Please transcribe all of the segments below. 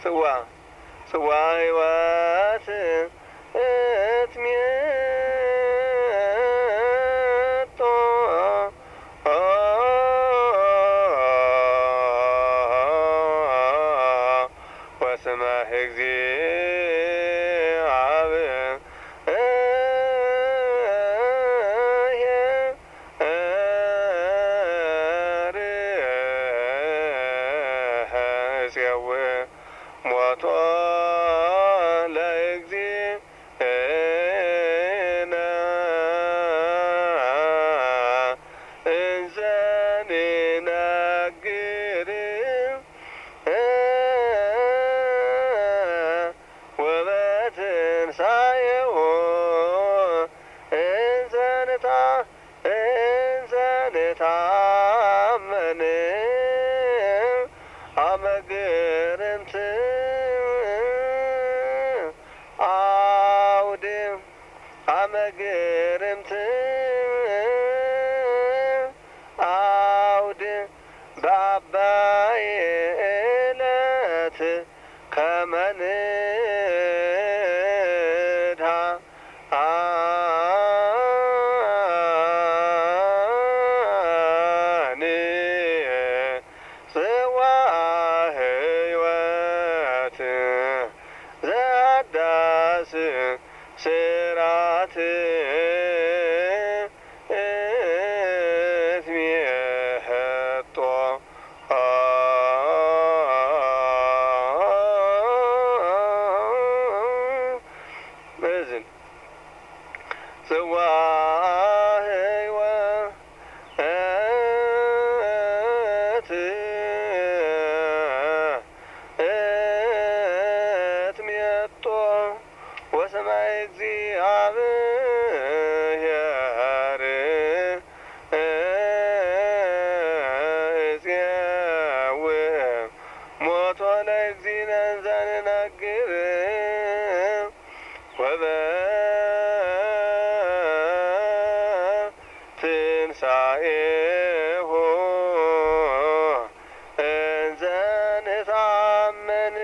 ጽዋ ጽዋ ሕይወት እትሜጦ ወስመ እግዚአብሔር ሞቶ ለእግዚእነ እንዘ ንነግር ወበትንሣኤሁ እንዘ ንታመን አመግርምት አውድ አመግርምት አውድ በአባይ ዕለት ከመ ንድኀ ጽዋ ሕይወት ዘአዳስ ስራት እትሜጦ እዝን ጽዋ ሕይወት እትሜጦ ወስመ እግዚአብሔር እግዚአብሔር ሞቶ ለእግዚእነ እንዘ ንነግር ወበትንሣኤሁ እንዘ ንታመን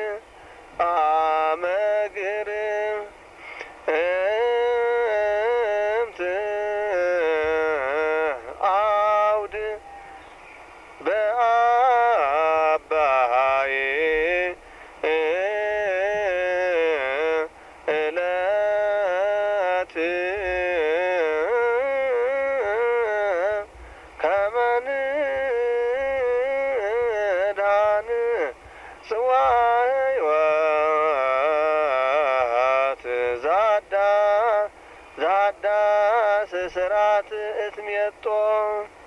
አመግርምት አውድ በአባይ ዕለት ከመ ንድኀ ጽዋ ሕይወት ዘአዳስ ስራት እትሜጦ